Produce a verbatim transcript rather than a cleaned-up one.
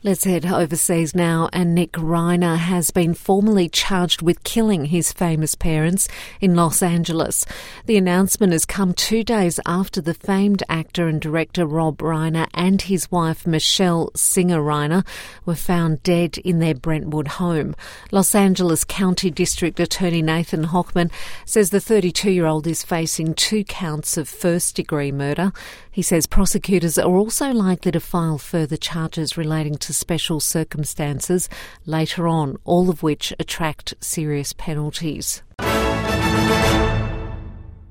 Let's head overseas now, and Nick Reiner has been formally charged with killing his famous parents in Los Angeles. The announcement has come two days after the famed actor and director Rob Reiner and his wife Michelle Singer Reiner were found dead in their Brentwood home. Los Angeles County District Attorney Nathan Hochman says the thirty-two-year-old is facing two counts of first-degree murder. He says prosecutors are also likely to file further charges relating to special circumstances later on, all of which attract serious penalties.